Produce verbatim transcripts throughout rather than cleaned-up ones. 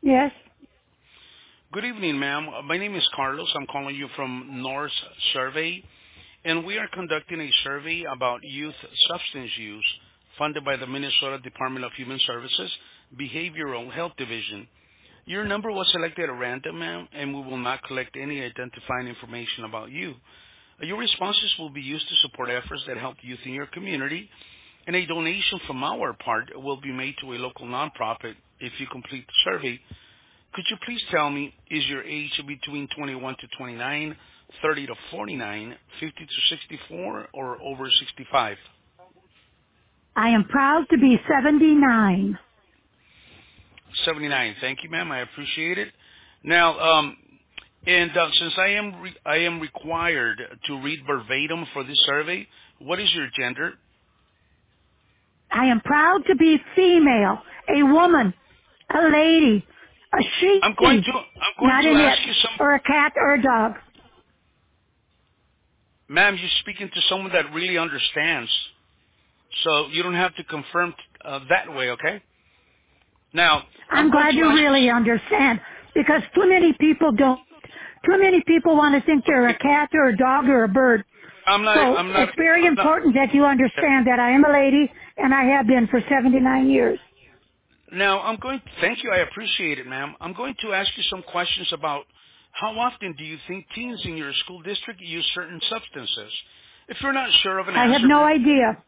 Yes. Good evening, ma'am. Uh, My name is Carlos. I'm calling you from North Survey, and we are conducting a survey about youth substance use funded by the Minnesota Department of Human Services Behavioral Health Division. Your number was selected at random, ma'am, and we will not collect any identifying information about you. Uh, Your responses will be used to support efforts that help youth in your community, and a donation from our part will be made to a local nonprofit if you complete the survey. Could you please tell me, is your age between twenty-one to twenty-nine, thirty to forty-nine, fifty to sixty-four, or over sixty-five? I am proud to be seventy-nine. seventy-nine. Thank you, ma'am. I appreciate it. Now, um, and uh, since I am re- I am required to read verbatim for this survey, what is your gender? I am proud to be female, a woman, a lady, a I'm going she, to I'm going not to an ask it, you some, or a cat or a dog. ma'am. You're speaking to someone that really understands, so you don't have to confirm uh, that way, okay? Now, I'm I'm going glad to you ask really you. understand, because too many people don't. Too many people want to think they're a Okay, cat or a dog or a bird. I'm not. So I'm not. it's very I'm not. important that you understand that I am a lady and I have been for seventy-nine years. Now, I'm going. Thank you. I appreciate it, ma'am. I'm going to ask you some questions about how often do you think teens in your school district use certain substances? If you're not sure of an I have answer, no re- idea.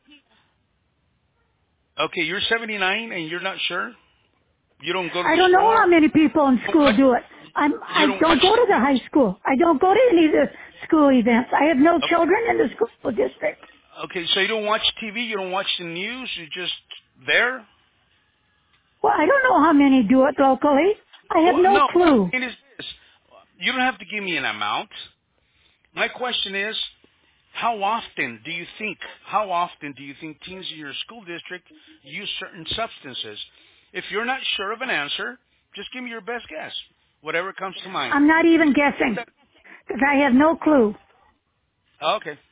okay, you're seventy-nine and you're not sure. You don't go to I the don't know store. how many people in You don't school watch. do it. I'm, You I don't don't watch. go to the high school. I don't go to any of the school events. I have no Okay, children in the school district. okay, so you don't watch T V. You don't watch the news. You're just there. Well, I don't know how many do it locally. I have Well, no no. clue. It is this. You don't have to give me an amount. My question is, how often do you think, how often do you think teens in your school district use certain substances? If you're not sure of an answer, just give me your best guess, whatever comes to mind. I'm not even guessing because I have no clue. Okay.